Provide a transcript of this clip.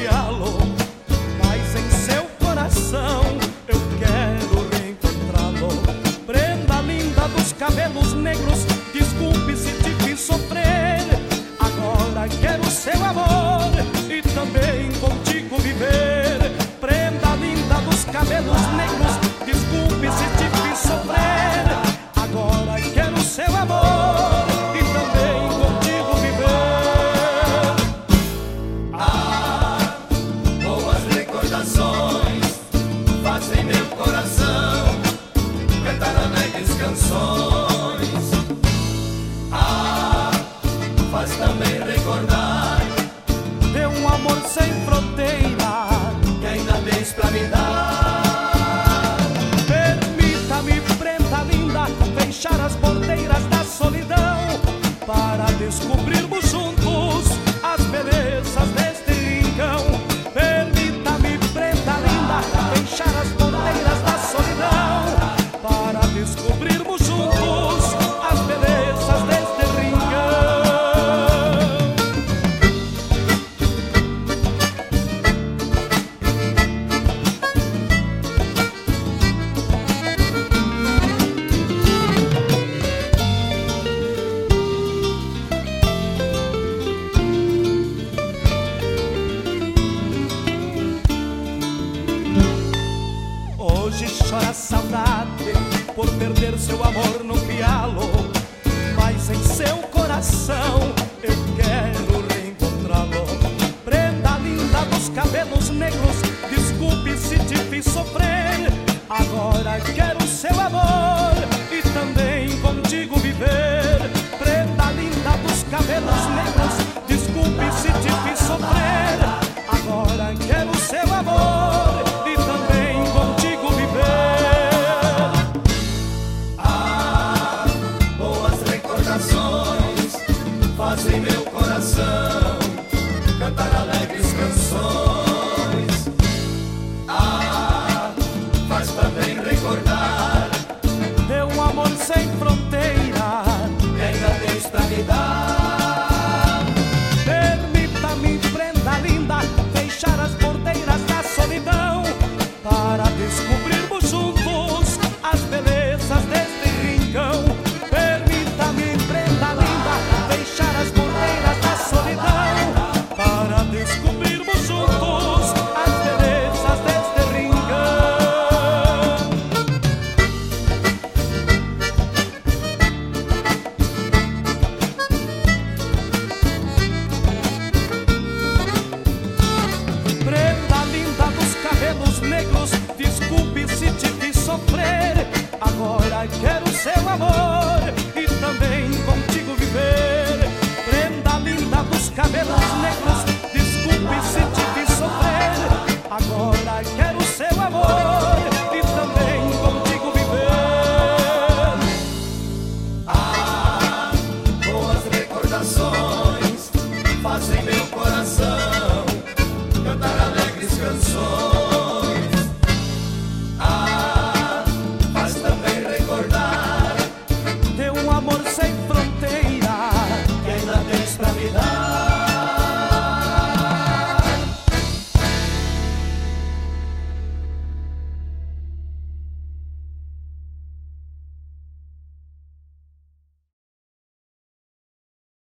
pialo, mas em seu coração eu quero reencontrá-lo. Prenda linda dos cabelos negros, desculpe se te fiz sofrer. Agora quero seu amor e também contigo viver. Prenda linda dos cabelos negros, desculpe se te fiz sofrer. Agora quero seu amor e também contigo viver. Ah, boas recordações fazem meu coração cantar alegres canções. Ah, faz também recordar de um amor sem fronteira que ainda tens pra me dar. Permita-me, prenda linda, fechar as porteiras da solidão para descobrirmos juntos as belezas deste rincão. Permita-me, prenda linda, fechar as porteiras da solidão para descobrirmos juntos as belezas deste rincão. Hoje chora saudade por perder seu amor no pialo, mas em seu coração eu quero reencontrá-lo. Prenda linda dos cabelos negros, desculpe se te fiz sofrer. Agora quero seu amor e também contigo viver. Prenda linda dos cabelos negros, desculpe se te fiz sofrer. Agora quero seu amor e também contigo viver. Ah, boas recordações fazem meu coração cantar alegres canções. Ah, faz também recordar De um amor sem fronteira que ainda tens pra me dar. permita-me, prenda linda, fechar as porteiras da solidão para descobrirmos juntos as belezas deste rincão. Permita-me, prenda linda, fechar as porteiras da solidão para descobrirmos juntos as belezas deste rincão. Prenda linda dos cabelos negros, desculpe se te fiz sofrer. Agora quero seu amor e também contigo viver. Prenda linda dos cabelos negros,